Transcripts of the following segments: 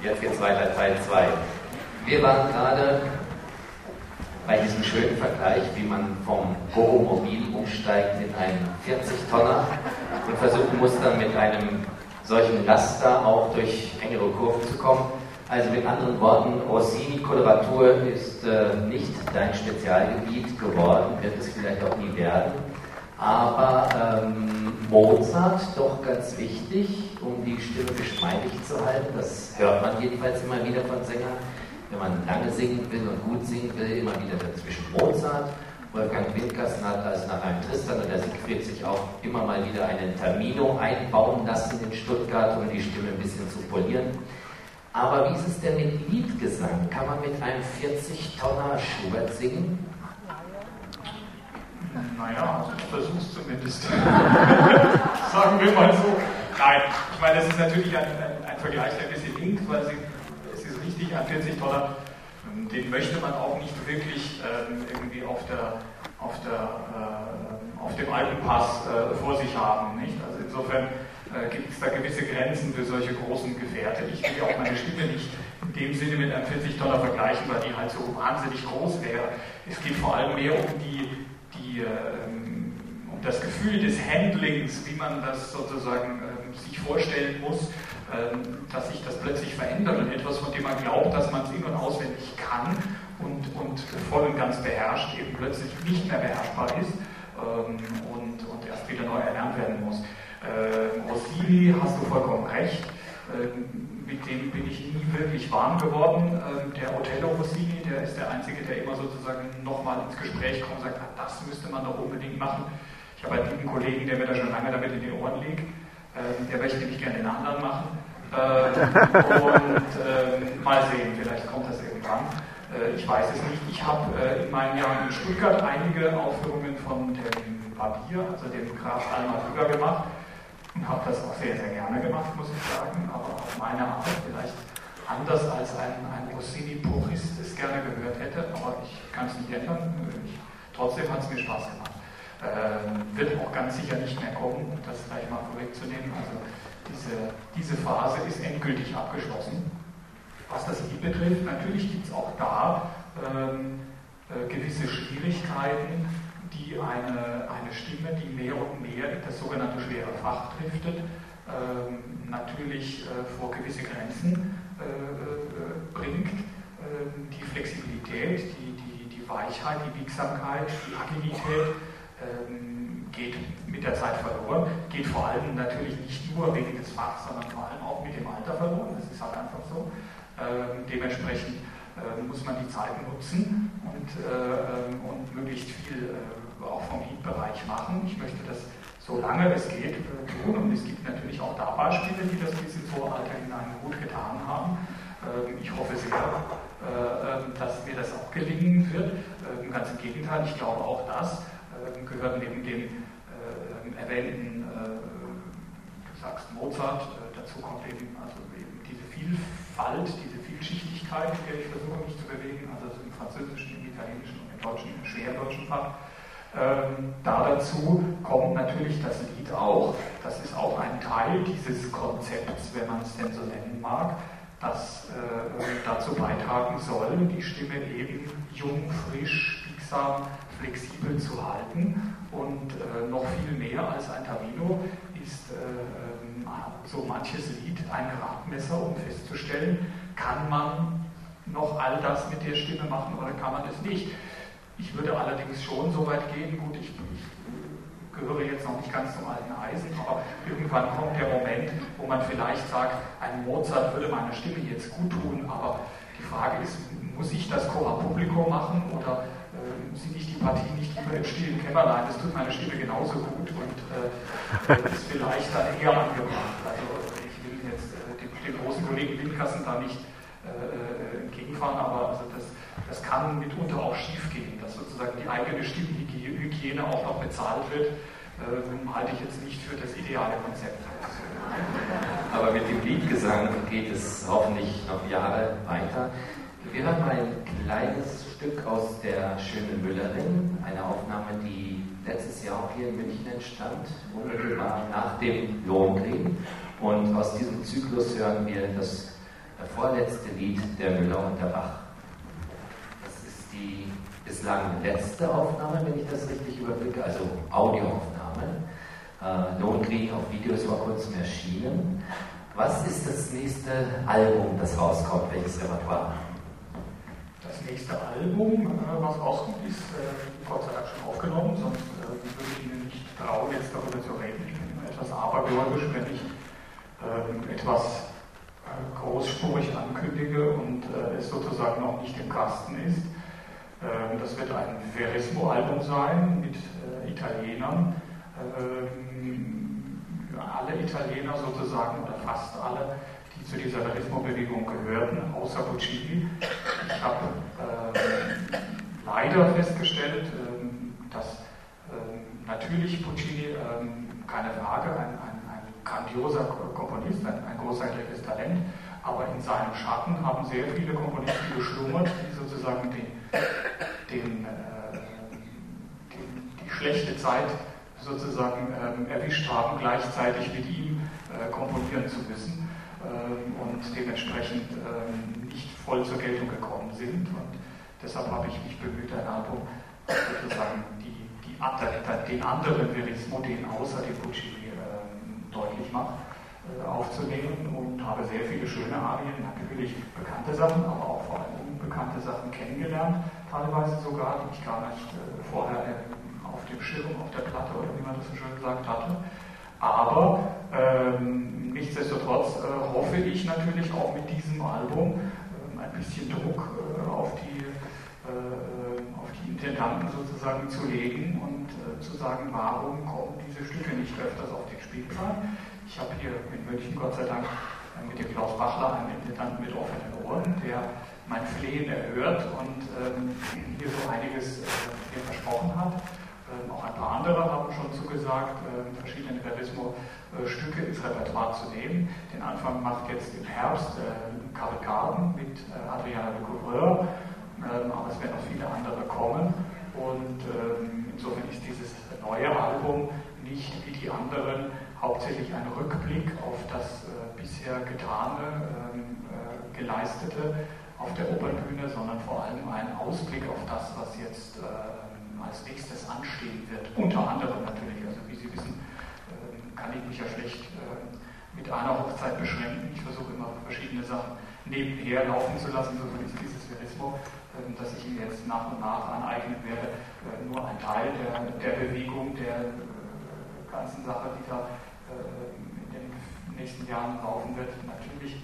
Jetzt geht's weiter, Teil 2. Wir waren gerade bei diesem schönen Vergleich, wie man vom Goromobil umsteigt in einen 40-Tonner und versuchen muss, dann mit einem solchen Laster auch durch engere Kurven zu kommen. Also mit anderen Worten, Rossini-Koloratur ist nicht dein Spezialgebiet geworden, wird es vielleicht auch nie werden. Aber Mozart doch ganz wichtig, um die Stimme geschmeidig zu halten. Das hört man jedenfalls immer wieder von Sängern. Wenn man lange singen will und gut singen will, immer wieder dazwischen Mozart. Wolfgang Windkasten hat also nach einem Tristan oder Siegfried sich auch immer mal wieder einen Termino einbauen lassen in Stuttgart, um die Stimme ein bisschen zu polieren. Aber wie ist es denn mit Liedgesang? Kann man mit einem 40-Tonner Schubert singen? Naja, also ich versuch's zumindest. Sagen wir mal so. Nein, ich meine, das ist natürlich ein Vergleich, der ein bisschen hinkt, weil es ist richtig, ein 40-Tonner, den möchte man auch nicht wirklich irgendwie auf dem Alpenpass vor sich haben. Nicht? Also insofern gibt es da gewisse Grenzen für solche großen Gefährte. Ich will ja auch meine Stimme nicht in dem Sinne mit einem 40-Tonner vergleichen, weil die halt so wahnsinnig groß wäre. Es geht vor allem mehr um um das Gefühl des Handlings, wie man das sozusagen sich vorstellen muss, dass sich das plötzlich verändert und etwas, von dem man glaubt, dass man es in- und auswendig kann und voll und ganz beherrscht, eben plötzlich nicht mehr beherrschbar ist und erst wieder neu erlernt werden muss. Rossini, hast du vollkommen recht, mit dem bin ich nie wirklich warm geworden. Der Otello Rossini, der ist der Einzige, der immer sozusagen nochmal ins Gespräch kommt und sagt, das müsste man doch unbedingt machen. Ich habe einen lieben Kollegen, der mir da schon lange damit in die Ohren liegt. Der möchte nämlich gerne den anderen machen. Mal sehen, vielleicht kommt das irgendwann. Ich weiß es nicht. Ich habe in meinen Jahren in Stuttgart einige Aufführungen von dem Barbier, also dem Graf Alma Rüger gemacht. Und habe das auch sehr, sehr gerne gemacht, muss ich sagen, aber auf meine Art, vielleicht anders als ein Rossini-Purist es gerne gehört hätte, aber ich kann es nicht ändern. Trotzdem hat es mir Spaß gemacht. Wird auch ganz sicher nicht mehr kommen, um das gleich mal vorwegzunehmen. Also diese Phase ist endgültig abgeschlossen. Was das Lied betrifft, natürlich gibt es auch da gewisse Schwierigkeiten, die eine Stimme, die mehr und mehr in das sogenannte schwere Fach driftet, natürlich vor gewisse Grenzen bringt. Die Flexibilität, die Weichheit, die Biegsamkeit, die Agilität geht mit der Zeit verloren, geht vor allem natürlich nicht nur wegen des Fachs, sondern vor allem auch mit dem Alter verloren. Das ist halt einfach so. Dementsprechend muss man die Zeit nutzen und möglichst viel auch vom Liedbereich machen. Ich möchte das, solange es geht, tun. Und es gibt natürlich auch da Beispiele, die das bis ins hohe Alter hinein gut getan haben. Ich hoffe sehr, dass mir das auch gelingen wird. Ganz im Gegenteil, ich glaube auch das gehört neben dem erwähnten, du sagst Mozart, dazu kommt eben diese Vielfalt, diese Vielschichtigkeit, in der ich versuche mich zu bewegen, also im Französischen, im Italienischen und im Deutschen, im schwerdeutschen Fach. Dazu kommt natürlich das Lied auch. Das ist auch ein Teil dieses Konzepts, wenn man es denn so nennen mag, das dazu beitragen soll, die Stimme eben jung, frisch, biegsam, flexibel zu halten. Und noch viel mehr als ein Tamino ist so manches Lied ein Gradmesser, um festzustellen, kann man noch all das mit der Stimme machen oder kann man es nicht. Ich würde allerdings schon so weit gehen, gut, ich gehöre jetzt noch nicht ganz zum alten Eisen, aber irgendwann kommt der Moment, wo man vielleicht sagt, ein Mozart würde meiner Stimme jetzt gut tun, aber die Frage ist, muss ich das Cora Publico machen oder singe ich die Partie nicht lieber im stillen Kämmerlein? Das tut meine Stimme genauso gut und ist vielleicht dann eher angebracht. Also ich will jetzt dem großen Kollegen Windkasten da nicht entgegenfahren, aber also das kann mitunter auch schief gehen, dass sozusagen die eigene Stimmhygiene auch noch bezahlt wird, halte ich jetzt nicht für das ideale Konzept. Aber mit dem Liedgesang geht es hoffentlich noch Jahre weiter. Wir hören mal ein kleines Stück aus der Schönen Müllerin, eine Aufnahme, die letztes Jahr auch hier in München entstand, unmittelbar nach dem Lohengrin. Und aus diesem Zyklus hören wir das das vorletzte Lied der Müller und der Bach. Das ist die bislang letzte Aufnahme, wenn ich das richtig überblicke, also Audioaufnahme. Lohnkrieg auf Video ist vor kurzem erschienen. Was ist das nächste Album, das rauskommt? Welches Repertoire? Das nächste Album, was rauskommt, ist Gott sei Dank schon aufgenommen, sonst würde ich Ihnen nicht trauen, jetzt darüber zu reden. Ich bin immer etwas abergläubisch, wenn ich etwas großspurig ankündige und es sozusagen noch nicht im Kasten ist. Das wird ein Verismo-Album sein mit Italienern. Alle Italiener sozusagen, oder fast alle, die zu dieser Verismo-Bewegung gehörten, außer Puccini. Ich habe leider festgestellt, dass natürlich Puccini, keine Frage, ein grandioser Komponist, ein großartiges Talent, aber in seinem Schatten haben sehr viele Komponisten geschlummert, die sozusagen die schlechte Zeit sozusagen erwischt haben, gleichzeitig mit ihm komponieren zu müssen und dementsprechend nicht voll zur Geltung gekommen sind. Und deshalb habe ich mich bemüht, ein Album sozusagen den anderen Verismo, den außer dem Puccini deutlich macht, aufzunehmen und habe sehr viele schöne Arien, natürlich bekannte Sachen, aber auch vor allem unbekannte Sachen kennengelernt, teilweise sogar, die ich gar nicht vorher auf dem Schirm, auf der Platte oder wie man das so schön gesagt hatte. Aber nichtsdestotrotz hoffe ich natürlich auch mit diesem Album ein bisschen Druck auf die Intendanten sozusagen zu legen und zu sagen, warum kommen diese Stücke nicht öfters auf den Spielplan. Ich habe hier in München Gott sei Dank mit dem Klaus Bachler einen Intendanten mit offenen Ohren, der mein Flehen erhört und hier so einiges mir versprochen hat. Auch ein paar andere haben schon zugesagt, verschiedene Verismo-Stücke ins Repertoire zu nehmen. Den Anfang macht jetzt im Herbst Carl Garden mit Adriana de Couvreur, aber es werden auch viele andere kommen. Und insofern ist dieses neue Album nicht wie die anderen hauptsächlich ein Rückblick auf das bisher Getane, Geleistete auf der Opernbühne, sondern vor allem ein Ausblick auf das, was jetzt als nächstes anstehen wird. Unter anderem natürlich, also wie Sie wissen, kann ich mich ja schlecht mit einer Hochzeit beschränken. Ich versuche immer verschiedene Sachen nebenher laufen zu lassen, so ist dieses Verismo, dass ich Ihnen jetzt nach und nach aneignen werde, nur ein Teil der Bewegung, der ganzen Sache, die da in den nächsten Jahren laufen wird. Natürlich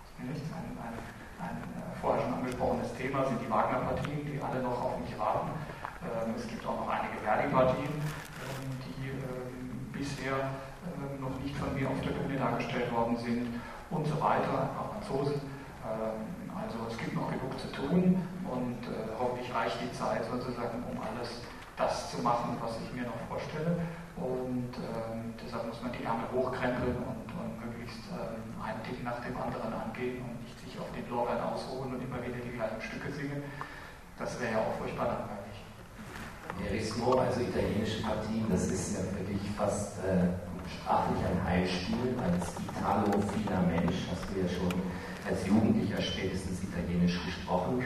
ein vorher schon angesprochenes Thema sind die Wagner-Partien, die alle noch auf mich warten. Es gibt auch noch einige Verdi-Partien, die bisher noch nicht von mir auf der Bühne dargestellt worden sind und so weiter, ein paar Franzosen. Also es gibt noch genug zu tun und hoffentlich reicht die Zeit sozusagen, um alles das zu machen, was ich mir noch vorstelle. Und deshalb muss man die Ärmel hochkrempeln und möglichst ein Ding nach dem anderen angehen und nicht sich auf den Lorbeeren ausruhen und immer wieder die gleichen Stücke singen. Das wäre ja auch furchtbar langweilig. Verismo, also italienische Partien, das ist ja wirklich fast sprachlich ein Heilspiel. Als italophiler Mensch hast du ja schon als Jugendlicher spätestens Italienisch gesprochen.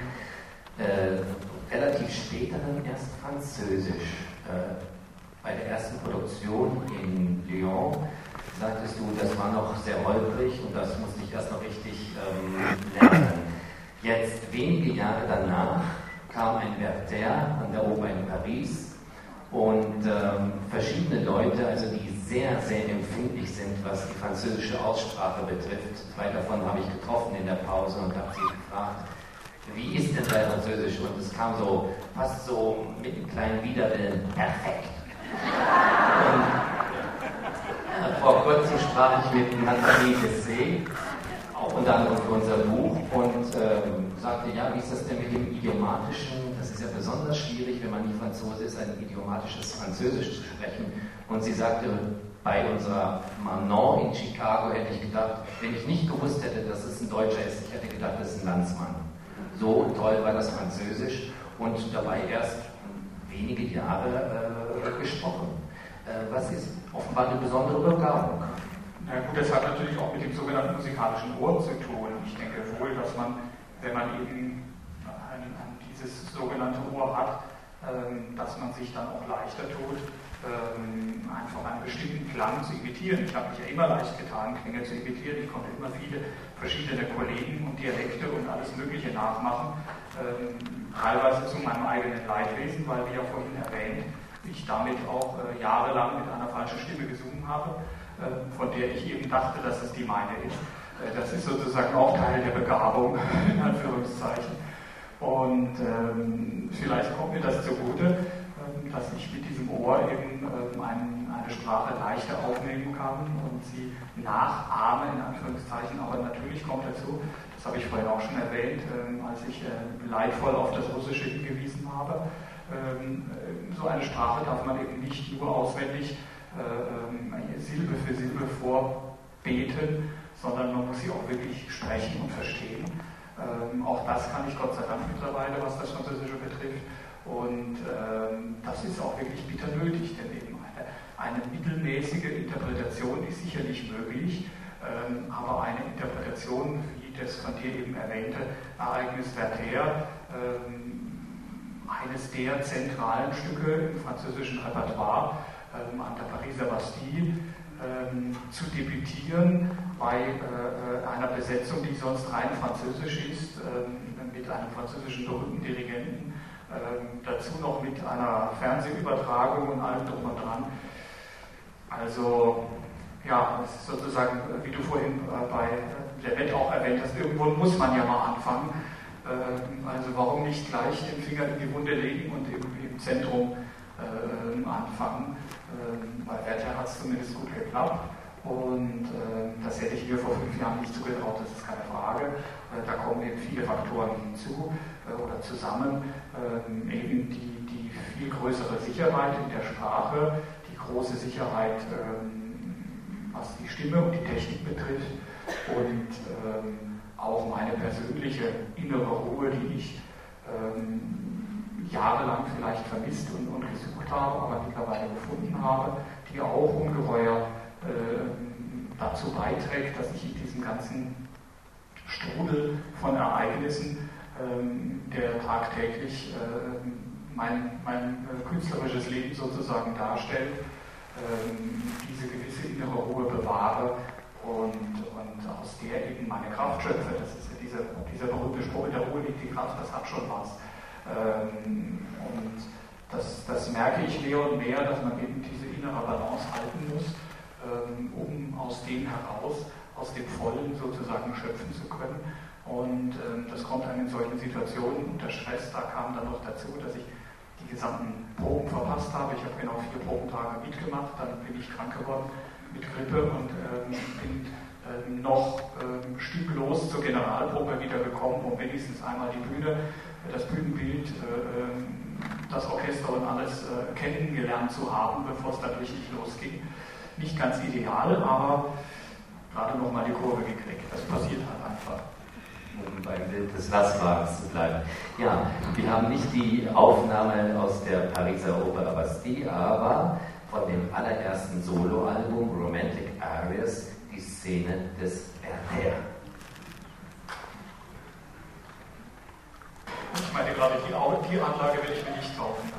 Relativ später dann erst Französisch. Bei der ersten Produktion in Lyon sagtest du, das war noch sehr holprig und das musste ich erst noch richtig lernen. Jetzt, wenige Jahre danach, kam ein Werther an der Oper in Paris und verschiedene Leute, also die sehr, sehr empfindlich sind, was die französische Aussprache betrifft. Zwei davon habe ich getroffen in der Pause und habe sie gefragt, wie ist denn dein Französisch? Und es kam so, fast so mit einem kleinen Widerwillen, perfekt. Und vor kurzem sprach ich mit Nathalie Dessay, auch unter anderem für unser Buch, und sagte, ja, wie ist das denn mit dem Idiomatischen? Das ist ja besonders schwierig, wenn man nicht Franzose ist, ein idiomatisches Französisch zu sprechen. Und sie sagte, bei unserer Manon in Chicago hätte ich gedacht, wenn ich nicht gewusst hätte, dass es ein Deutscher ist, ich hätte gedacht, das ist ein Landsmann. So toll war das Französisch und dabei erst wenige Jahre gesprochen. Was ist offenbar eine besondere Begabung? Na gut, das hat natürlich auch mit dem sogenannten musikalischen Ohr zu tun. Ich denke wohl, man, wenn man eben dieses sogenannte Ohr hat, dass man sich dann auch leichter tut, einfach einen bestimmten Klang zu imitieren. Ich habe mich ja immer leicht getan, Klänge zu imitieren. Ich konnte immer viele verschiedene Kollegen und Dialekte und alles Mögliche nachmachen. Teilweise zu meinem eigenen Leidwesen, weil, wie ja vorhin erwähnt, ich damit auch jahrelang mit einer falschen Stimme gesungen habe, von der ich eben dachte, dass es die meine ist. Das ist sozusagen auch Teil der Begabung, in Anführungszeichen. Und vielleicht kommt mir das zugute, dass ich mit diesem Ohr eben eine Sprache leichter aufnehmen kann und sie nachahme, in Anführungszeichen. Aber natürlich kommt dazu, das habe ich vorhin auch schon erwähnt, als ich leidvoll auf das Russische hingewiesen habe, so eine Sprache darf man eben nicht nur auswendig Silbe für Silbe vorbeten, sondern man muss sie auch wirklich sprechen und verstehen. Auch das kann ich Gott sei Dank mittlerweile, was das Französische betrifft. Und das ist auch wirklich bitter nötig, denn eben eine mittelmäßige Interpretation ist sicherlich möglich, aber eine Interpretation, wie das von dir eben erwähnte Ereignis Werther, eines der zentralen Stücke im französischen Repertoire an der Pariser Bastille, zu debütieren bei einer Besetzung, die sonst rein französisch ist, mit einem französischen berühmten Dirigenten, dazu noch mit einer Fernsehübertragung und allem drum und dran. Also, ja, es ist sozusagen, wie du vorhin bei der Welt auch erwähnt hast, irgendwo muss man ja mal anfangen. Also warum nicht gleich den Finger in die Wunde legen und im Zentrum anfangen. Bei Werther hat es zumindest gut geklappt und das hätte ich mir vor 5 Jahren nicht zugetraut, das ist keine Frage. Da kommen eben viele Faktoren hinzu oder zusammen. Eben die viel größere Sicherheit in der Sprache, die große Sicherheit, was die Stimme und die Technik betrifft und auch meine persönliche innere Ruhe, die ich jahrelang vielleicht vermisst und gesucht habe, aber mittlerweile gefunden habe, die auch ungeheuer dazu beiträgt, dass ich in diesem ganzen Strudel von Ereignissen, der tagtäglich mein künstlerisches Leben sozusagen darstellt, diese gewisse innere Ruhe bewahre und aus der eben meine Kraft schöpfe. Das ist ja dieser berühmte Spruch, in der Ruhe liegt die Kraft, das hat schon was. Und das merke ich mehr und mehr, dass man eben diese innere Balance halten muss, um aus dem heraus, aus dem Vollen sozusagen schöpfen zu können. Und das kommt einem in solchen Situationen unter Stress. Da kam dann noch dazu, dass ich die gesamten Proben verpasst habe. Ich habe genau 4 Probentage mitgemacht, dann bin ich krank geworden mit Grippe und bin noch stücklos zur Generalprobe wieder gekommen, um wenigstens einmal die Bühne, das Bühnenbild, das Orchester und alles kennengelernt zu haben, bevor es dann richtig losging. Nicht ganz ideal, aber gerade noch mal die Kurve gekriegt. Das passiert halt einfach. Um beim Bild des Lastwagens zu bleiben. Ja, wir haben nicht die Aufnahme aus der Pariser Opera Bastille, aber von dem allerersten Soloalbum Romantic Arias die Szene des Werther. Ich meine gerade, die Anlage will ich mir nicht kaufen.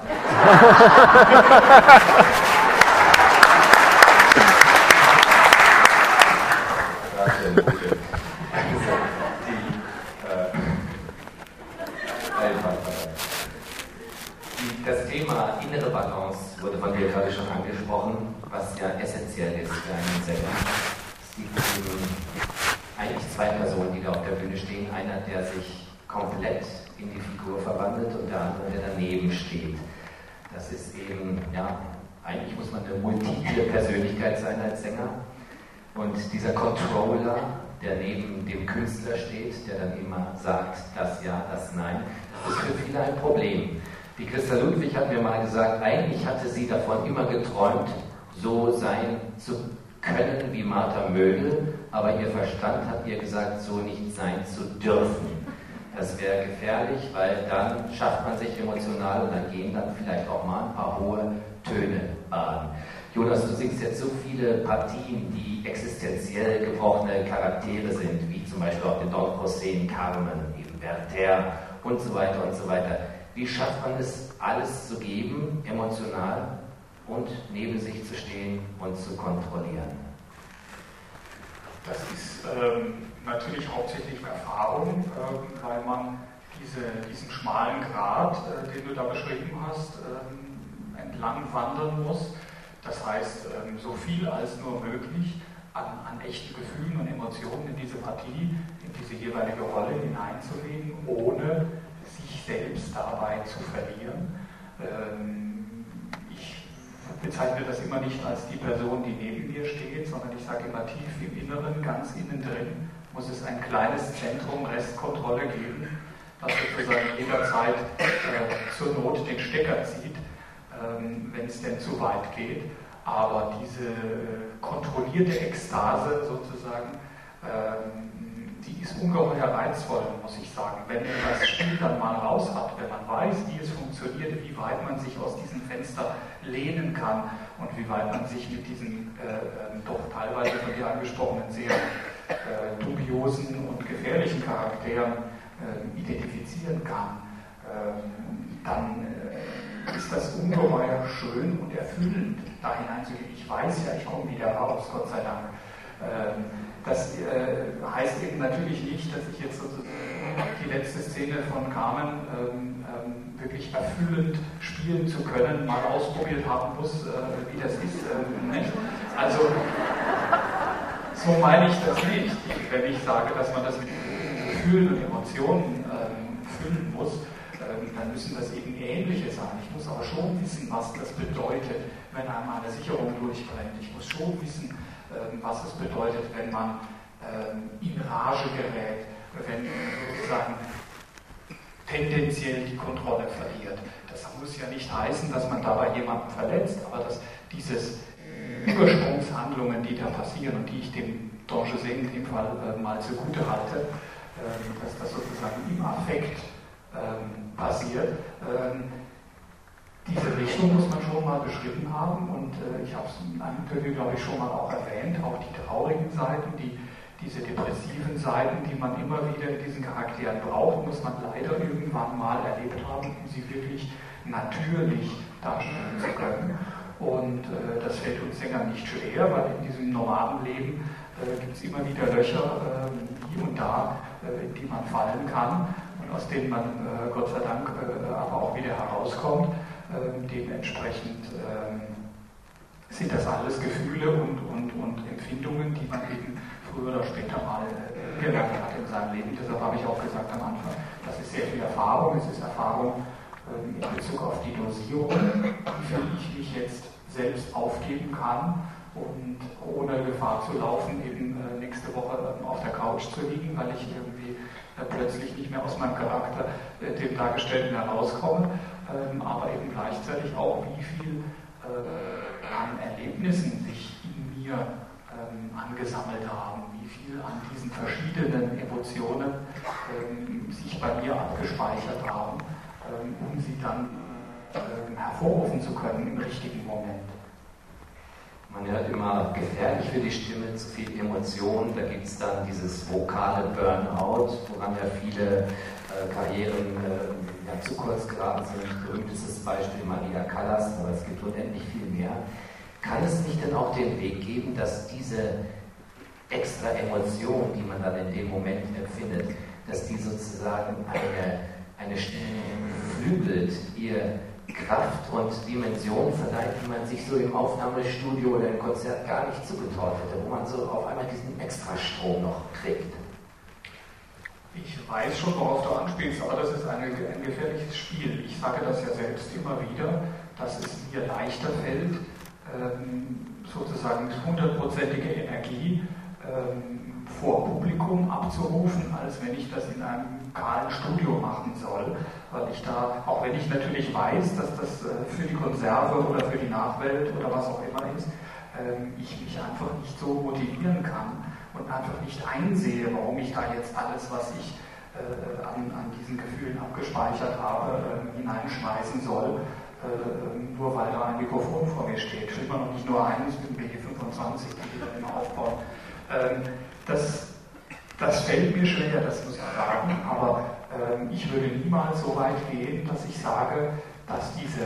Das Thema innere Balance wurde von dir gerade schon angesprochen, was ja essentiell ist für einen Sänger. Es gibt eigentlich 2 Personen, die da auf der Bühne stehen. Einer, der sich komplett in die Figur verwandelt und der andere, der daneben steht. Das ist eben, ja, eigentlich muss man eine multiple Persönlichkeit sein als Sänger. Und dieser Controller, der neben dem Künstler steht, der dann immer sagt, das ja, das nein, das ist für viele ein Problem. Die Christa Ludwig hat mir mal gesagt, eigentlich hatte sie davon immer geträumt, so sein zu können wie Martha Mödel, aber ihr Verstand hat ihr gesagt, so nicht sein zu dürfen. Das wäre gefährlich, weil dann schafft man sich emotional und dann gehen dann vielleicht auch mal ein paar hohe Töne an. Jonas, du singst jetzt so viele Partien, die existenziell gebrochene Charaktere sind, wie zum Beispiel auch den Don José in Carmen, eben Werther und so weiter und so weiter. Wie schafft man es, alles zu geben, emotional, und neben sich zu stehen und zu kontrollieren? Das ist natürlich hauptsächlich Erfahrung, weil man diesen schmalen Grat, den du da beschrieben hast, entlang wandern muss. Das heißt, so viel als nur möglich an echten Gefühlen und Emotionen in diese Partie, in diese jeweilige Rolle hineinzulegen, ohne sich selbst dabei zu verlieren. Ich bezeichne das immer nicht als die Person, die neben mir steht, sondern ich sage immer, tief im Inneren, ganz innen drin, muss es ein kleines Zentrum Restkontrolle geben, das sozusagen jederzeit zur Not den Stecker zieht, wenn es denn zu weit geht. Aber diese kontrollierte Ekstase sozusagen, die ist ungeheuer reizvoll, muss ich sagen. Wenn man das Spiel dann mal raus hat, wenn man weiß, wie es funktioniert, wie weit man sich aus diesem Fenster lehnen kann und wie weit man sich mit diesen doch teilweise von dir angesprochenen sehr dubiosen und gefährlichen Charakteren identifizieren kann, dann ist das ungeheuer schön und erfüllend, da hineinzugehen. Ich weiß ja, ich komme wieder raus, Gott sei Dank. Das heißt eben natürlich nicht, dass ich jetzt sozusagen die letzte Szene von Carmen wirklich erfüllend spielen zu können, mal ausprobiert haben muss, wie das ist. Nicht? Also, so meine ich das nicht. Wenn ich sage, dass man das mit Gefühlen und Emotionen füllen muss, dann müssen das eben ähnliche sein. Ich muss aber schon wissen, was das bedeutet, wenn einmal eine Sicherung durchbrennt. Ich muss schon wissen, was es bedeutet, wenn man in Rage gerät, wenn sozusagen tendenziell die Kontrolle verliert. Das muss ja nicht heißen, dass man dabei jemanden verletzt, aber dass dieses Übersprungshandlungen, die da passieren und die ich dem Don José in dem Fall mal zugute halte, dass das sozusagen im Affekt passiert. Diese Richtung muss man schon mal beschrieben haben und ich habe es in einem Interview, glaube ich, schon mal auch erwähnt, auch die traurigen Seiten, diese depressiven Seiten, die man immer wieder in diesen Charakteren braucht, muss man leider irgendwann mal erlebt haben, um sie wirklich natürlich darstellen zu können. Und das fällt uns Sängern nicht schwer, weil in diesem normalen Leben gibt es immer wieder Löcher hier und da, in die man fallen kann und aus denen man Gott sei Dank aber auch wieder herauskommt. Dementsprechend sind das alles Gefühle und Empfindungen, die man eben früher oder später mal gelernt hat in seinem Leben. Deshalb habe ich auch gesagt am Anfang, das ist sehr viel Erfahrung. Es ist Erfahrung in Bezug auf die Dosierung, wie viel ich mich jetzt selbst aufgeben kann und ohne Gefahr zu laufen, eben nächste Woche auf der Couch zu liegen, weil ich irgendwie plötzlich nicht mehr aus meinem Charakter, dem Dargestellten, herauskomme, aber eben gleichzeitig auch, wie viel an Erlebnissen sich in mir angesammelt haben, wie viel an diesen verschiedenen Emotionen sich bei mir abgespeichert haben, um sie dann hervorrufen zu können im richtigen Moment. Man hört immer, gefährlich für die Stimme, zu viel Emotion. Da gibt es dann dieses vokale Burnout, woran ja viele Karrieren zu kurz geraten sind. Berühmtestes Beispiel Maria Callas, aber es gibt unendlich viel mehr. Kann es nicht denn auch den Weg geben, dass diese extra Emotion, die man dann in dem Moment empfindet, dass die sozusagen eine Stimme flügelt, ihr Kraft und Dimension verleiht, die man sich so im Aufnahmestudio oder im Konzert gar nicht zugetraut hätte, wo man so auf einmal diesen Extrastrom noch kriegt? Ich weiß schon, worauf du anspielst, aber das ist ein gefährliches Spiel. Ich sage das ja selbst immer wieder, dass es mir leichter fällt, sozusagen hundertprozentige Energie vor Publikum abzurufen, als wenn ich das in einem kahlen Studio machen soll, weil ich da, auch wenn ich natürlich weiß, dass das für die Konserve oder für die Nachwelt oder was auch immer ist, ich mich einfach nicht so motivieren kann und einfach nicht einsehe, warum ich da jetzt alles, was ich an diesen Gefühlen abgespeichert habe, hineinschmeißen soll, nur weil da ein Mikrofon vor mir steht. Schlimmer noch nicht nur eines, mit mir hier 25, die dann immer aufbauen. Das fällt mir schwer, das muss ich sagen, aber ich würde niemals so weit gehen, dass ich sage, dass diese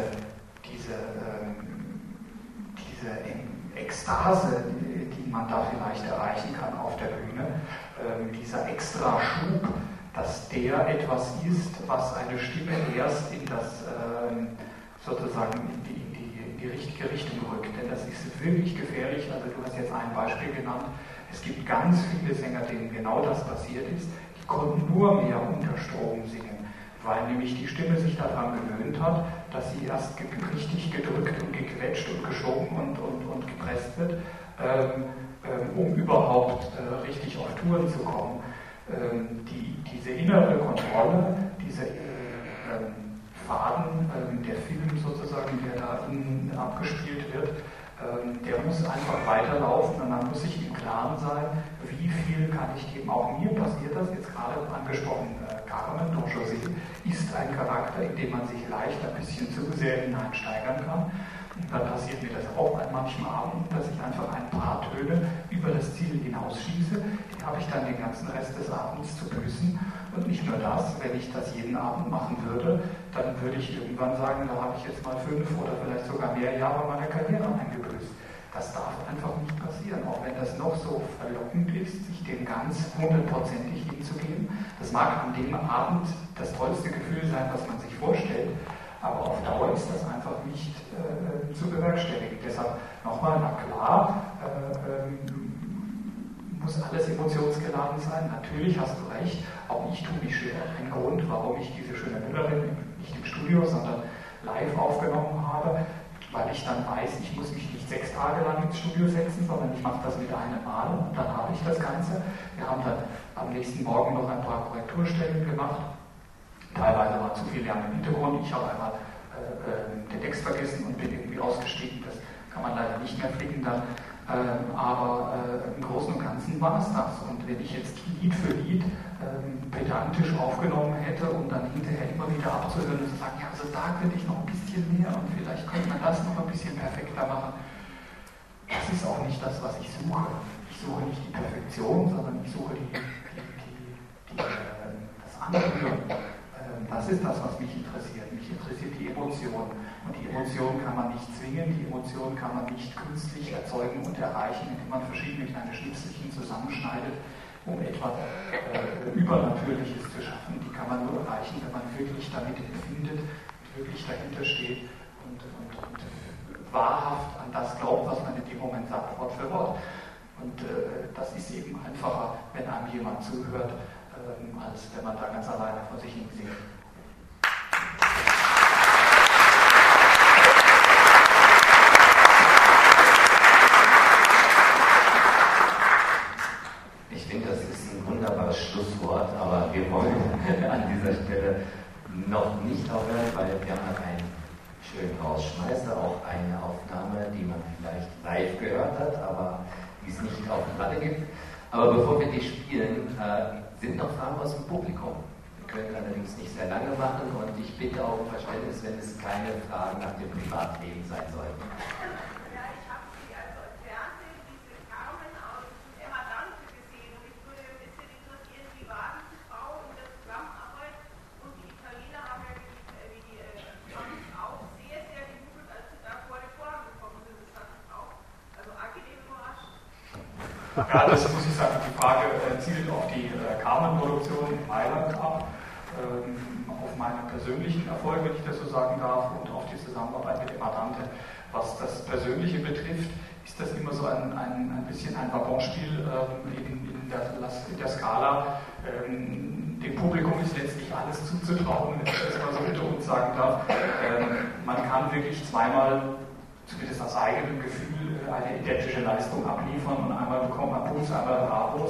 Ekstase, die man da vielleicht erreichen kann auf der Bühne, dieser extra Schub, dass der etwas ist, was eine Stimme erst in das sozusagen in die richtige Richtung rückt. Denn das ist wirklich gefährlich. Also du hast jetzt ein Beispiel genannt. Es gibt ganz viele Sänger, denen genau das passiert ist. Die konnten nur mehr unter Strom singen, weil nämlich die Stimme sich daran gewöhnt hat, dass sie erst richtig gedrückt und gequetscht und geschoben und gepresst wird, um überhaupt richtig auf Touren zu kommen. Diese innere Kontrolle, diese Faden, der Film sozusagen, der da innen abgespielt wird, der muss einfach weiterlaufen und dann muss ich im Klaren sein, wie viel kann ich geben. Auch mir passiert das, jetzt gerade angesprochen, Carmen, Don José, ist ein Charakter, in dem man sich leicht ein bisschen zu sehr hineinsteigern kann. Und dann passiert mir das auch an manchen Abenden, dass ich einfach ein paar Töne über das Ziel hinausschieße. Die habe ich dann den ganzen Rest des Abends zu büßen. Und nicht nur das, wenn ich das jeden Abend machen würde, dann würde ich irgendwann sagen, da habe ich jetzt mal 5 oder vielleicht sogar mehr Jahre meiner Karriere eingebüßt. Das darf einfach nicht passieren, auch wenn das noch so verlockend ist, sich dem ganz 100%ig hinzugeben. Das mag an dem Abend das tollste Gefühl sein, was man sich vorstellt, aber auf Dauer ist das einfach nicht zu bewerkstelligen. Deshalb nochmal, na klar, muss alles emotionsgeladen sein. Natürlich hast du recht, auch ich tue mich schwer. Ein Grund, warum ich diese schöne Müllerin nicht im Studio, sondern live aufgenommen habe, weil ich dann weiß, ich muss mich nicht 6 Tage lang ins Studio setzen, sondern ich mache das mit einem Mal und dann habe ich das Ganze. Wir haben dann am nächsten Morgen noch ein paar Korrekturstellen gemacht. Teilweise war zu viel Lärm im Hintergrund. Ich habe einmal den Text vergessen und bin irgendwie ausgestiegen. Das kann man leider nicht mehr flicken dann. Aber im Großen und Ganzen war es das. Und wenn ich jetzt Lied für Lied pedantisch aufgenommen hätte und dann hinterher immer wieder abzuhören und zu sagen, ja, also da könnte ich noch ein bisschen mehr und vielleicht könnte man das noch ein bisschen perfekter machen. Das ist auch nicht das, was ich suche. Ich suche nicht die Perfektion, sondern ich suche das Anhören. Das ist das, was mich interessiert. Mich interessiert die Emotion. Und die Emotion kann man nicht zwingen, die Emotion kann man nicht künstlich erzeugen und erreichen, indem man verschiedene kleine Schnipselchen zusammenschneidet, um etwas Übernatürliches zu schaffen. Die kann man nur erreichen, wenn man wirklich damit empfindet, wirklich dahinter steht und wahrhaft an das glaubt, was man in dem Moment sagt, Wort für Wort. Und das ist eben einfacher, wenn einem jemand zuhört, als wenn man da ganz alleine vor sich hin singt. Ich finde, das ist ein wunderbares Schlusswort, aber wir wollen an dieser Stelle noch nicht aufhören, weil wir haben einen schönen Rausschmeißer, auch eine Aufnahme, die man vielleicht live gehört hat, aber die es nicht auf der Platte gibt. Aber bevor wir die spielen, sind noch Fragen aus dem Publikum. Wir können allerdings nicht sehr lange machen und ich bitte auch um Verständnis, wenn es keine Fragen nach dem Privatleben sein sollten. Ja, ich habe Sie also im Fernsehen, diese Carmen aus Emma Dante gesehen und ich würde ein bisschen interessieren, wie war diese Frau in der Zusammenarbeit und die Italiener haben ja wie sonst auch sehr, sehr gejubelt, als sie da vor den Vorhang gekommen sind. Das hat mich auch angenehm überrascht. Ja, das muss ich sagen, die Frage zielt auf die Carmen-Produktion in Mailand ab, auf meine persönlichen Erfolge, wenn ich das so sagen darf, und auf die Zusammenarbeit mit Emma Dante. Was das Persönliche betrifft, ist das immer so ein bisschen ein Waggonspiel in der Skala. Dem Publikum ist letztlich alles zuzutrauen, wenn ich das mal so unter uns sagen darf. Man kann wirklich zweimal, zumindest aus eigenem Gefühl, eine identische Leistung abliefern und einmal bekommt man Puls, einmal Bravos.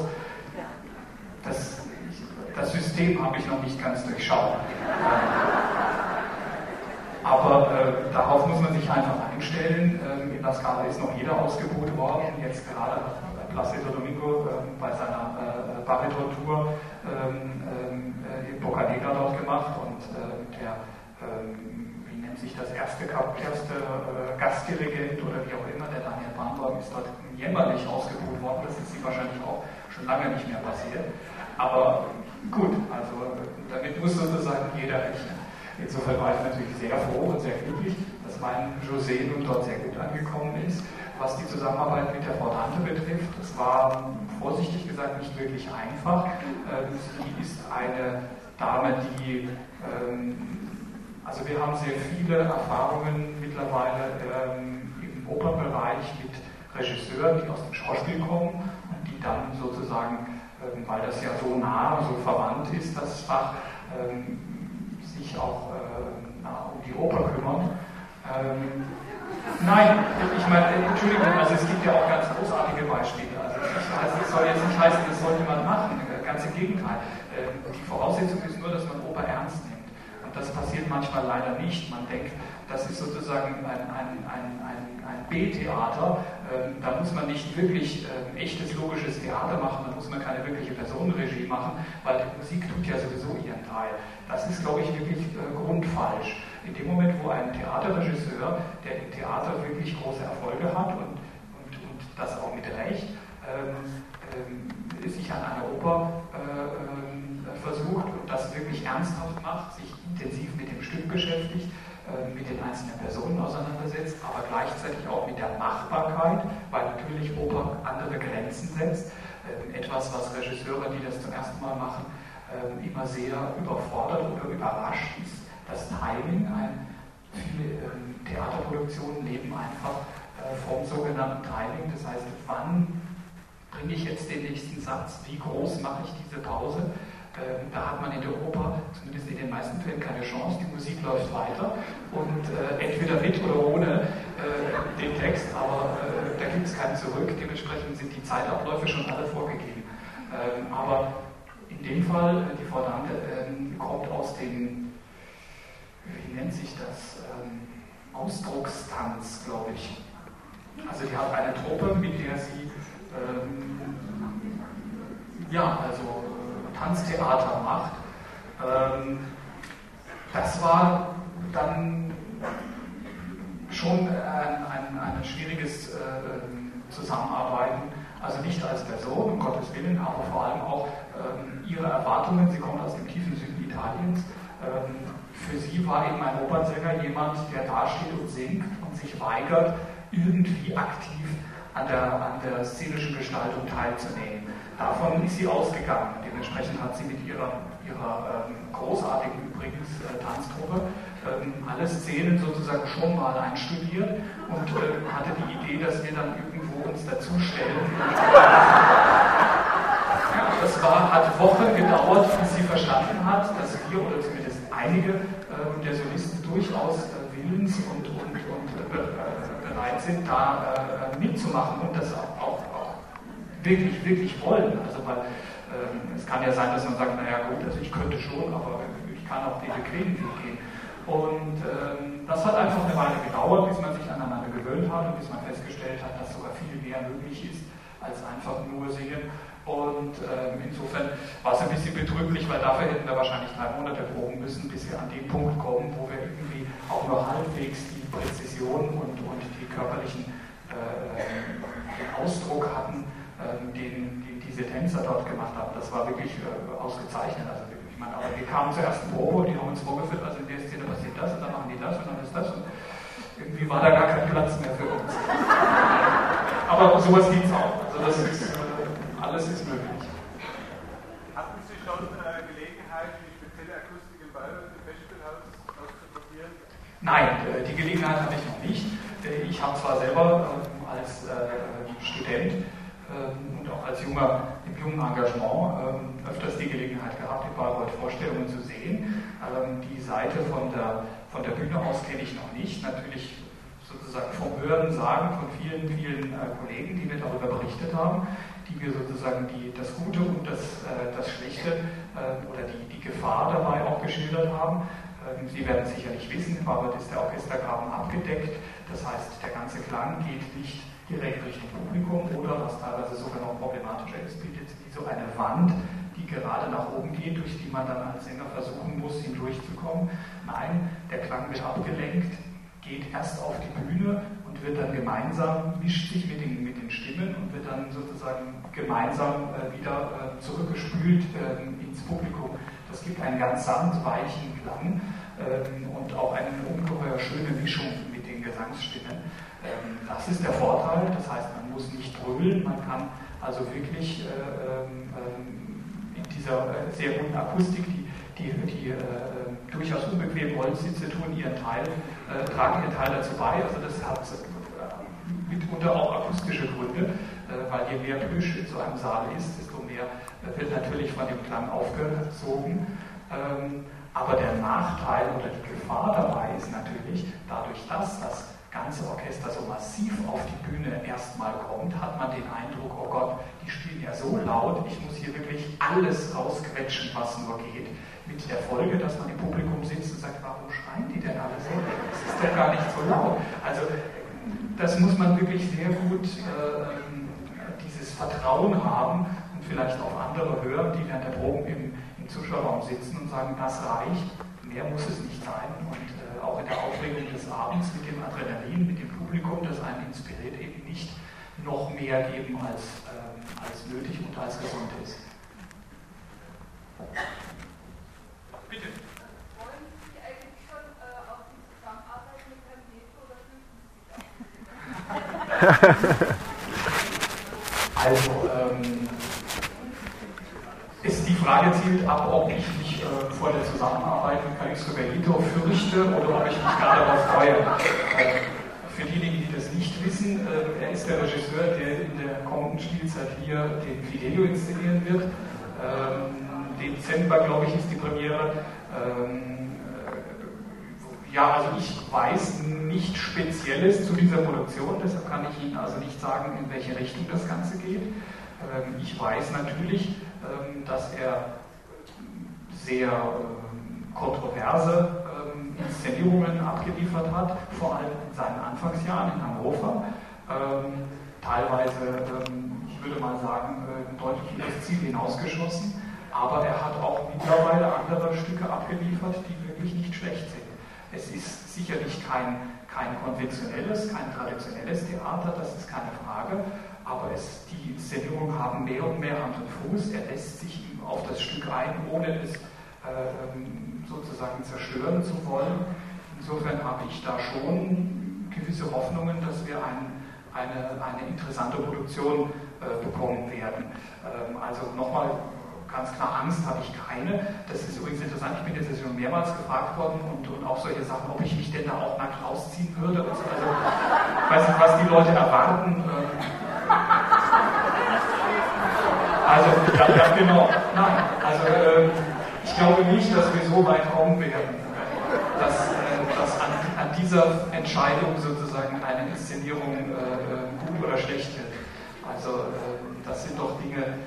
Das System habe ich noch nicht ganz durchschaut. Aber darauf muss man sich einfach einstellen. In der Skala ist noch jeder ausgebucht worden. Jetzt gerade hat Placido Domingo bei seiner Bariton-Tour Bocanegra dort gemacht und der, wie nennt nennt sich das erste Gastdirigent oder wie auch immer, der Daniel Barenboim ist dort jämmerlich ausgebucht worden, das ist ihm wahrscheinlich auch schon lange nicht mehr passiert. Aber gut, also damit muss sozusagen jeder rechnen. Insofern war ich natürlich sehr froh und sehr glücklich, dass mein José nun dort sehr gut angekommen ist. Was die Zusammenarbeit mit der Frau Dante betrifft, das war vorsichtig gesagt nicht wirklich einfach. Sie ist eine Dame, die, also wir haben sehr viele Erfahrungen mittlerweile im Opernbereich mit Regisseuren, die aus dem Schauspiel kommen und die dann sozusagen, weil das ja so nah, so verwandt ist, das Fach, sich auch um die Oper kümmern. Nein, ich meine, Entschuldigung, also es gibt ja auch ganz großartige Beispiele. Also es soll jetzt nicht heißen, das soll niemand machen, ganz im Gegenteil. Die Voraussetzung ist nur, dass man Oper ernst nimmt. Und das passiert manchmal leider nicht. Man denkt, das ist sozusagen ein B-Theater. Da muss man nicht wirklich echtes, logisches Theater machen, da muss man keine wirkliche Personenregie machen, weil die Musik tut ja sowieso ihren Teil. Das ist, glaube ich, wirklich grundfalsch. In dem Moment, wo ein Theaterregisseur, der im Theater wirklich große Erfolge hat und das auch mit Recht, sich an einer Oper versucht und das wirklich ernsthaft macht, sich intensiv mit dem Stück beschäftigt, mit den einzelnen Personen auseinandersetzt, aber gleichzeitig auch mit der Machbarkeit, weil natürlich Oper andere Grenzen setzt. Etwas, was Regisseure, die das zum ersten Mal machen, immer sehr überfordert oder überrascht ist. Das Timing, viele Theaterproduktionen leben einfach vom sogenannten Timing, das heißt, wann bringe ich jetzt den nächsten Satz, wie groß mache ich diese Pause? Da hat man in der Oper, zumindest in den meisten Fällen, keine Chance, die Musik läuft weiter und entweder mit oder ohne den Text, aber da gibt es kein Zurück, dementsprechend sind die Zeitabläufe schon alle vorgegeben. Aber in dem Fall, die Frau Dante kommt aus dem, wie nennt sich das, Ausdruckstanz, glaube ich. Also die hat eine Truppe, mit der sie Tanztheater macht. Das war dann schon ein schwieriges Zusammenarbeiten, also nicht als Person, um Gottes Willen, aber vor allem auch ihre Erwartungen. Sie kommt aus dem tiefen Süden Italiens. Für sie war eben ein Opernsänger jemand, der dasteht und singt und sich weigert, irgendwie aktiv an der szenischen Gestaltung teilzunehmen. Davon ist sie ausgegangen. Dementsprechend hat sie mit ihrer großartigen übrigens Tanzgruppe alle Szenen sozusagen schon mal einstudiert und hatte die Idee, dass wir dann irgendwo uns dazustellen. Das hat Wochen gedauert, bis sie verstanden hat, dass wir oder zumindest einige der Solisten durchaus willens und bereit sind, da mitzumachen und das auch wirklich, wirklich wollen. Also weil es kann ja sein, dass man sagt, naja gut, also ich könnte schon, aber ich kann auch den bequemen Weg gehen. Und das hat einfach eine Weile gedauert, bis man sich aneinander gewöhnt hat und bis man festgestellt hat, dass sogar viel mehr möglich ist, als einfach nur singen. Und insofern war es ein bisschen betrüblich, weil dafür hätten wir wahrscheinlich 3 Monate proben müssen, bis wir an den Punkt kommen, wo wir irgendwie auch nur halbwegs die Präzision und die körperlichen Ausdruck hatten, den diese Tänzer dort gemacht haben. Das war wirklich ausgezeichnet. Also wirklich, ich meine, aber wir kamen zur ersten Probe und die haben uns vorgeführt, also in der Szene passiert das und dann machen die das und dann ist das und irgendwie war da gar kein Platz mehr für uns. Aber sowas gibt es auch. Also das ist, alles ist möglich. Hatten Sie schon Gelegenheit, die spezielle Akustik im Bayreuth im Festspielhaus auszuprobieren? Nein, die Gelegenheit hatte ich noch nicht. Ich habe zwar selber als Student und auch als im jungen Engagement öfters die Gelegenheit gehabt, in Bayreuth Vorstellungen zu sehen. Die Seite von der Bühne aus kenne ich noch nicht. Natürlich sozusagen vom Hören sagen von vielen, vielen Kollegen, die mir darüber berichtet haben, die mir sozusagen das Gute und das Schlechte oder die Gefahr dabei auch geschildert haben. Sie werden sicherlich wissen, in Bayreuth ist der Orchestergraben abgedeckt. Das heißt, der ganze Klang geht nicht direkt Richtung Publikum oder, was teilweise sogar noch problematischer ist, bildet wie so eine Wand die gerade nach oben geht, durch die man dann als Sänger versuchen muss, hindurchzukommen. Nein, der Klang wird abgelenkt, geht erst auf die Bühne und wird dann gemeinsam, mischt sich mit den Stimmen und wird dann sozusagen gemeinsam wieder zurückgespült ins Publikum. Das gibt einen ganz sandweichen Klang und auch eine ungeheuer schöne Mischung mit den Gesangsstimmen. Das ist der Vorteil, das heißt, man muss nicht brüllen, man kann also wirklich in dieser sehr guten Akustik, die durchaus unbequemen Holzsitze tragen ihren Teil dazu bei. Also das hat mitunter auch akustische Gründe, weil je mehr Plüsch in so einem Saal ist, desto mehr wird natürlich von dem Klang aufgesogen. Aber der Nachteil oder die Gefahr dabei ist natürlich, dadurch, dass das ganze Orchester so massiv auf die Bühne erstmal kommt, hat man den Eindruck, oh Gott, die spielen ja so laut, ich muss hier wirklich alles rausquetschen, was nur geht. Mit der Folge, dass man im Publikum sitzt und sagt, warum schreien die denn alle so? Das ist doch gar nicht so laut. Also das muss man wirklich sehr gut dieses Vertrauen haben und vielleicht auf andere hören, die während der Proben im Zuschauerraum sitzen und sagen, das reicht, mehr muss es nicht sein. Und auch in der Aufregung des Abends mit dem Adrenalin, mit dem Publikum, das einen inspiriert, eben nicht noch mehr geben, als nötig und als gesund ist. Bitte. Wollen Sie eigentlich schon auf die Zusammenarbeit mit Herrn Neto oder fürchten Sie sich auch? Die Frage zielt ab, ob ich mich vor der Zusammenarbeit mit Calixto Bellito fürchte oder ob ich mich gerade darauf freue. Für diejenigen, die das nicht wissen, er ist der Regisseur, der in der kommenden Spielzeit hier den Fidelio inszenieren wird. Dezember, glaube ich, ist die Premiere. Ja, also ich weiß nichts Spezielles zu dieser Produktion, deshalb kann ich Ihnen also nicht sagen, in welche Richtung das Ganze geht. Ich weiß natürlich, dass er sehr kontroverse Inszenierungen abgeliefert hat, vor allem in seinen Anfangsjahren in Hannover. Teilweise, ich würde mal sagen, deutlich über das Ziel hinausgeschossen, aber er hat auch mittlerweile andere Stücke abgeliefert, die wirklich nicht schlecht sind. Es ist sicherlich kein konventionelles, kein traditionelles Theater, das ist keine Frage, aber die Inszenierungen haben mehr und mehr Hand und Fuß. Er lässt sich auf das Stück ein, ohne es sozusagen zerstören zu wollen. Insofern habe ich da schon gewisse Hoffnungen, dass wir eine interessante Produktion bekommen werden. Also nochmal ganz klar, Angst habe ich keine. Das ist übrigens interessant, ich bin jetzt schon mehrmals gefragt worden und auch solche Sachen, ob ich mich denn da auch nackt ausziehen würde. Und so. Also ich weiß nicht, was die Leute erwarten. Also, ja, genau. Nein, also ich glaube nicht, dass wir so weit kommen werden, dass an dieser Entscheidung sozusagen eine Inszenierung gut oder schlecht wird. Also das sind doch Dinge,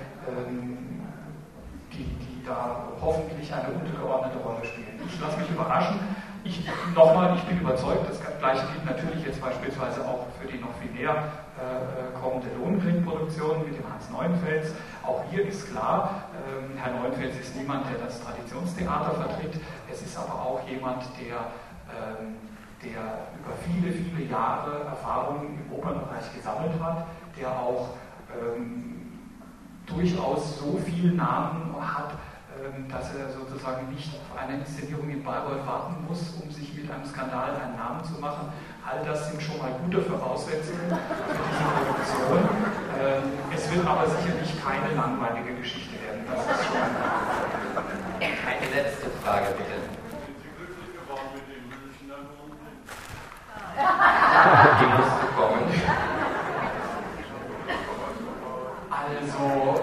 die da hoffentlich eine untergeordnete Rolle spielen. Ich lasse mich überraschen. Ich bin überzeugt, das Gleiche gilt natürlich jetzt beispielsweise auch für die noch viel näher kommende Lohengrin-Produktion mit dem Hans Neuenfels. Auch hier ist klar, Herr Neuenfels ist niemand, der das Traditionstheater vertritt. Es ist aber auch jemand, der über viele, viele Jahre Erfahrungen im Opernbereich gesammelt hat, der auch durchaus so viel Namen hat, dass er sozusagen nicht auf eine Inszenierung in Bayreuth warten muss, um sich mit einem Skandal einen Namen zu machen. All das sind schon mal gute Voraussetzungen für diese Produktion. Es wird aber sicherlich keine langweilige Geschichte werden. Das ist schon eine letzte Frage, bitte. Sind Sie glücklich geworden mit dem Münchner Lohngrin? Die musste kommen. Also,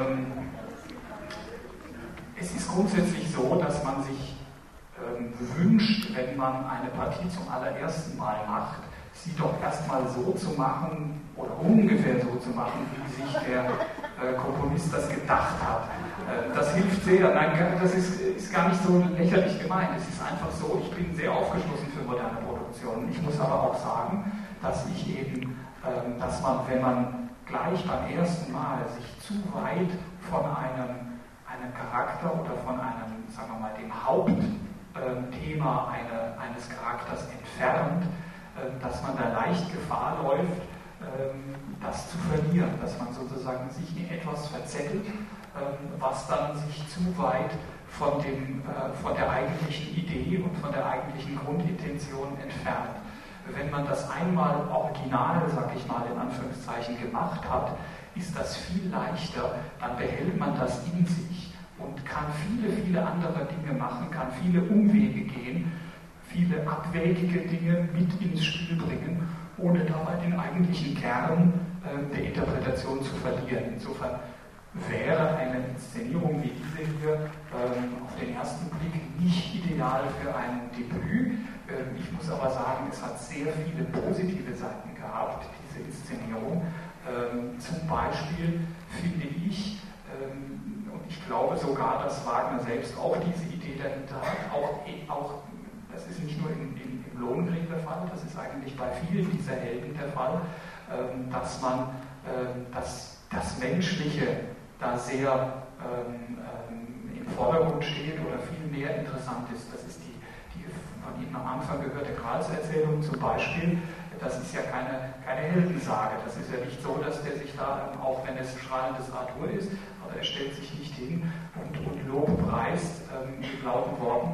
es ist grundsätzlich so, dass man sich wünscht, wenn man eine Partie zum allerersten Mal macht, sie doch erstmal so zu machen oder ungefähr so zu machen, wie sich der Komponist das gedacht hat. Das hilft sehr. Nein, das ist gar nicht so lächerlich gemeint. Es ist einfach so, ich bin sehr aufgeschlossen für moderne Produktionen. Ich muss aber auch sagen, dass dass man, wenn man gleich beim ersten Mal sich zu weit von einer einem Charakter oder von einem, sagen wir mal, dem Hauptthema eines Charakters entfernt, dass man da leicht Gefahr läuft, das zu verlieren, dass man sozusagen sich in etwas verzettelt, was dann sich zu weit von der eigentlichen Idee und von der eigentlichen Grundintention entfernt. Wenn man das einmal original, sag ich mal in Anführungszeichen, gemacht hat, ist das viel leichter, dann behält man das in sich und kann viele, viele andere Dinge machen, kann viele Umwege gehen, viele abwegige Dinge mit ins Spiel bringen, ohne dabei den eigentlichen Kern der Interpretation zu verlieren. Insofern wäre eine Inszenierung wie diese hier auf den ersten Blick nicht ideal für ein Debüt. Ich muss aber sagen, es hat sehr viele positive Seiten gehabt, diese Inszenierung. Zum Beispiel finde ich, und ich glaube sogar, dass Wagner selbst auch diese Idee dahinter hat, auch das ist nicht nur im Lohengrin der Fall, das ist eigentlich bei vielen dieser Helden der Fall, dass man das Menschliche da sehr im Vordergrund steht oder viel mehr interessant ist. Das ist die von Ihnen am Anfang gehörte Grals-Erzählung zum Beispiel. Das ist ja keine Heldensage. Das ist ja nicht so, dass der sich da, auch wenn es strahlendes Arthur ist, aber er stellt sich nicht hin und Lob preist mit lauten Worten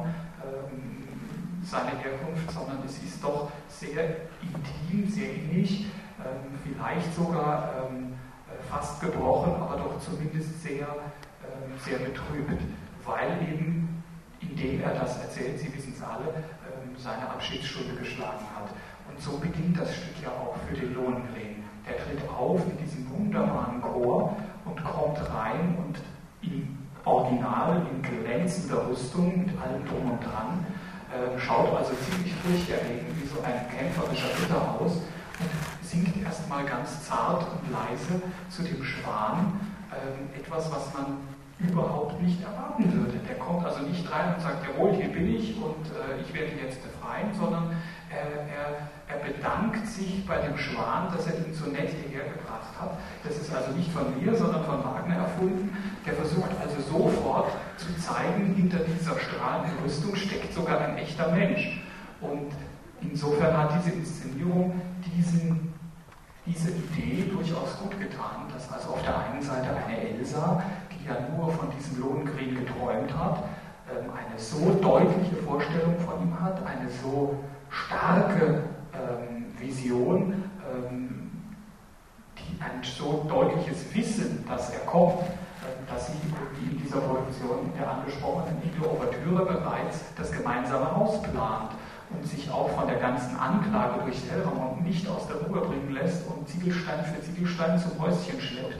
seine Herkunft, sondern es ist doch sehr intim, sehr innig, vielleicht sogar fast gebrochen, aber doch zumindest sehr, sehr betrübt, weil eben, indem er das erzählt, Sie wissen es alle, seine Abschiedsstunde geschlagen hat. Und so beginnt das Stück ja auch für den Lohengrin. Der tritt auf in diesem wunderbaren Chor und kommt rein und im Original, in glänzender Rüstung, mit allem Drum und Dran, schaut also ziemlich furchterregend wie so ein kämpferischer Ritter aus und singt erstmal ganz zart und leise zu dem Schwan, etwas, was man überhaupt nicht erwarten würde. Der kommt also nicht rein und sagt, jawohl, hier bin ich und ich werde jetzt befreien, sondern er bedankt sich bei dem Schwan, dass er ihn so nett hierher gebracht hat. Das ist also nicht von mir, sondern von Wagner erfunden. Der versucht also sofort zu zeigen, hinter dieser strahlenden Rüstung steckt sogar ein echter Mensch. Und insofern hat diese Inszenierung diese Idee durchaus gut getan, dass also auf der einen Seite eine Elsa, die ja nur von diesem Lohengrin geträumt hat, eine so deutliche Vorstellung von ihm hat, eine so starke Vision, ein so deutliches Wissen, dass er kommt, dass sie in dieser Produktion der angesprochenen Iglo-Ouvertüre bereits das gemeinsame Haus plant und sich auch von der ganzen Anklage durch Telramund nicht aus der Ruhe bringen lässt und Ziegelstein für Ziegelstein zum Häuschen schleppt.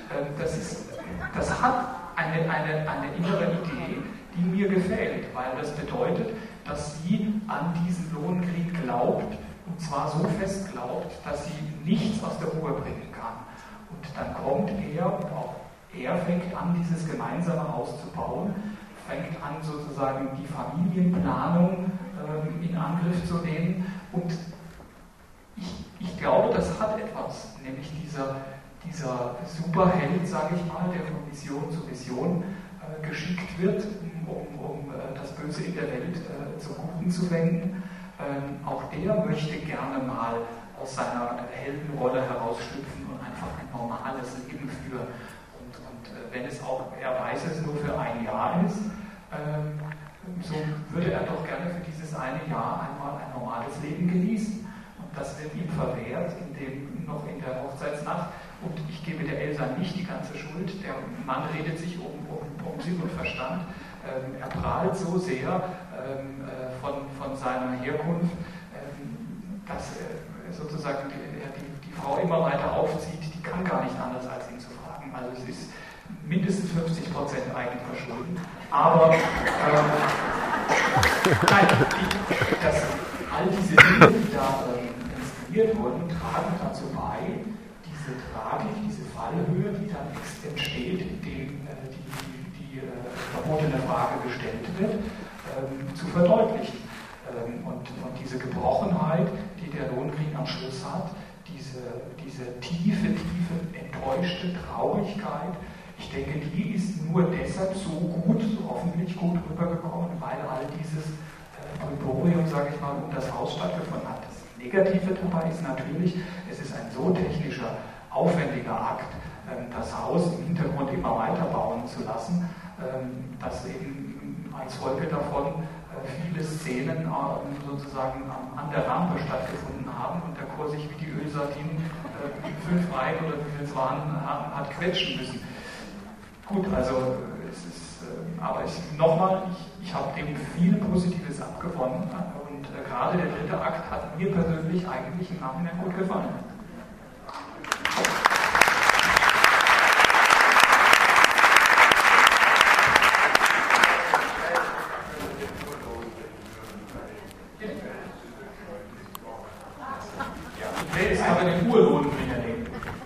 Das hat eine innere Idee, die mir gefällt, weil das bedeutet, dass sie an diesen Lohengrin glaubt, und zwar so fest glaubt, dass sie nichts aus der Ruhe bringen kann. Und dann kommt er, und auch er fängt an, dieses gemeinsame Haus zu bauen, fängt an, sozusagen die Familienplanung in Angriff zu nehmen. Und ich glaube, das hat etwas, nämlich dieser Superheld, sage ich mal, der von Vision zu Vision geschickt wird, um das Böse in der Welt zum Guten zu wenden. Auch der möchte gerne mal aus seiner Heldenrolle herausschlüpfen und einfach ein normales Leben führen. Und wenn es auch, er weiß es nur für ein Jahr ist, so würde er doch gerne für dieses eine Jahr einmal ein normales Leben genießen. Und das wird ihm verwehrt, noch in der Hochzeitsnacht. Und ich gebe der Elsa nicht die ganze Schuld. Der Mann redet sich um Sinn und Verstand. Er prahlt so sehr von seiner Herkunft, dass sozusagen die Frau immer weiter aufzieht. Die kann gar nicht anders, als ihn zu fragen. Also es ist mindestens 50% Eigenverschulden. Aber nein, all diese Dinge, die da inszeniert wurden, tragen dazu bei, diese Tragik, diese Fallhöhe, die dann entsteht, indem die verbotene Frage gestellt wird, zu verdeutlichen. Und diese Gebrochenheit, die der Lohengrin am Schluss hat, diese tiefe, enttäuschte Traurigkeit, Ich denke, die ist nur deshalb so gut, so hoffentlich gut rübergekommen, weil all dieses Brimborium, sage ich mal, um das Haus stattgefunden hat. Das Negative dabei ist natürlich, es ist ein so technischer, aufwendiger Akt, das Haus im Hintergrund immer weiter bauen zu lassen, dass eben als Folge davon viele Szenen sozusagen an der Rampe stattgefunden haben und der Chor sich wie die Ölsardinen 5 Reihen oder wie viel es waren, hat quetschen müssen. Gut, also es ist, aber ich habe dem viel Positives abgewonnen und gerade der 3. Akt hat mir persönlich eigentlich im Nachhinein gut gefallen. Wer ist aber den Urlohnbringer legen?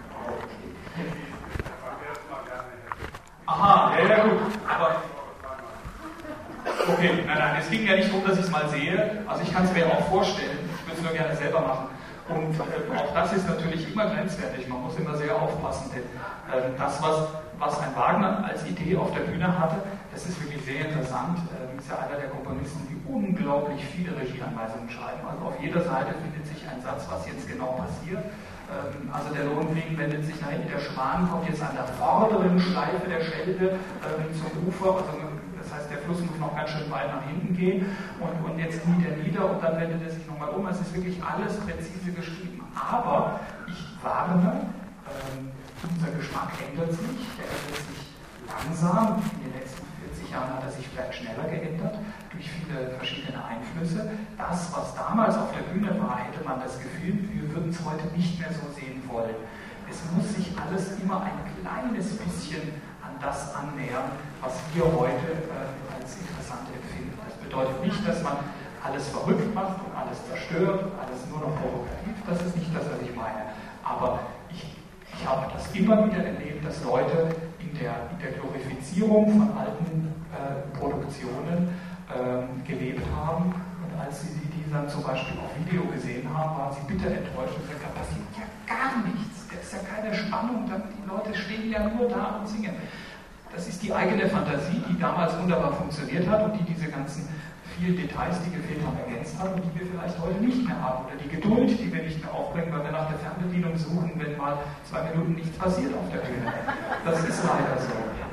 Aha, ja gut, aber okay, nein, es ging ja nicht darum, dass ich es mal sehe, also ich kann es mir auch vorstellen, ich würde es nur gerne selber machen und auch das ist natürlich immer grenzwertig, man muss immer sehr aufpassen, denn das, was ein Wagner als Idee auf der Bühne hatte, das ist wirklich sehr interessant, ist ja einer der Komponisten, die unglaublich viele Regieanweisungen schreiben, also auf jeder Seite findet sich ein Satz, was jetzt genau passiert. Also der Lohnwegen wendet sich nach hinten, der Schwan kommt jetzt an der vorderen Schleife der Schelde zum Ufer, also das heißt, der Fluss muss noch ganz schön weit nach hinten gehen und jetzt kniet er nieder und dann wendet er sich nochmal um. Es ist wirklich alles präzise geschrieben. Aber ich warne, unser Geschmack ändert sich, der ändert sich langsam. In den letzten 40 Jahren hat er sich vielleicht schneller geändert durch viele verschiedene Einflüsse. Das, was damals auf der Bühne war, hätte man das Gefühl, wir würden es heute nicht mehr so sehen wollen. Es muss sich alles immer ein kleines bisschen an das annähern, was wir heute als interessant empfinden. Das bedeutet nicht, dass man alles verrückt macht und alles zerstört und alles nur noch provokativ. Das ist nicht das, was ich meine. Aber ich habe das immer wieder erlebt, dass Leute in der Glorifizierung von alten Produktionen gelebt haben und als sie die dann zum Beispiel auf Video gesehen haben, waren sie bitter enttäuscht und gesagt, da passiert ja gar nichts, da ist ja keine Spannung, die Leute stehen ja nur da und singen. Das ist die eigene Fantasie, die damals wunderbar funktioniert hat und die diese ganzen vielen Details, die gefehlt haben, ergänzt hat und die wir vielleicht heute nicht mehr haben. Oder die Geduld, die wir nicht mehr aufbringen, weil wir nach der Fernbedienung suchen, wenn mal 2 Minuten nichts passiert auf der Bühne. Das ist leider so.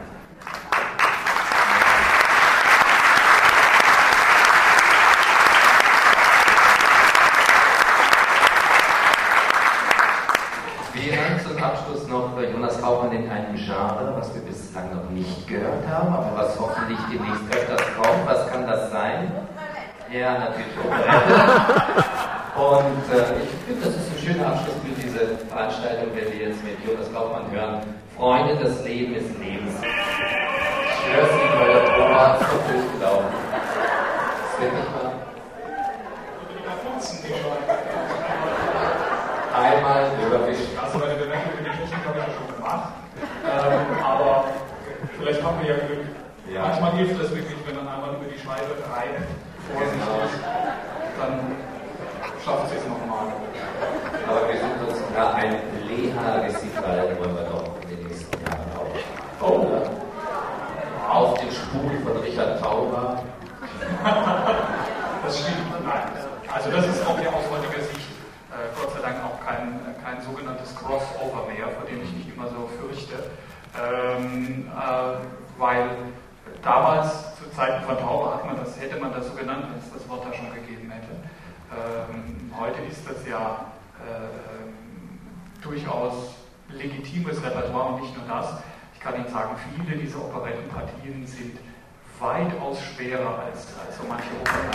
Wir hören zum Abschluss noch Jonas Kaufmann in einem Genre, was wir bislang noch nicht gehört haben, aber was hoffentlich demnächst öfters kommt. Was kann das sein? Ja, natürlich Operette. Und ich finde, das ist ein schöner Abschluss für diese Veranstaltung, wenn wir jetzt mit Jonas Kaufmann hören. Freunde, das Leben ist lebenswert. Ich schwöre es Ihnen, weil der Probe ist doch durchgelaufen. Das wird nicht mal. Einmal überwischt. Also bei der Bemerkung für die Technik habe ich ja schon gemacht. Aber vielleicht haben wir ja Glück. Ja. Manchmal hilft das wirklich, wenn man einmal über die Scheibe reibt, vorsichtig, dann schafft es nochmal. Aber wir sind uns sogar ein Leha-Recital, wollen wir doch in den nächsten Jahren auch. Oh. Auf den Spuren von Richard Tauber. Das stimmt. Nein. Also das ist auch aus heutiger Sicht Gott sei Dank auch kein sogenanntes Crossover mehr, vor dem ich mich immer so fürchte, weil damals zu Zeiten von Tauber hätte man das so genannt, wenn es das Wort da schon gegeben hätte. Heute ist das ja durchaus legitimes Repertoire und nicht nur das. Ich kann Ihnen sagen, viele dieser Operettenpartien sind weitaus schwerer als so manche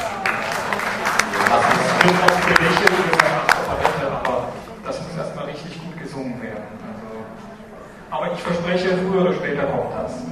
Operetten. Aber das muss erstmal richtig gut gesungen werden. Also, aber ich verspreche, früher oder später kommt das.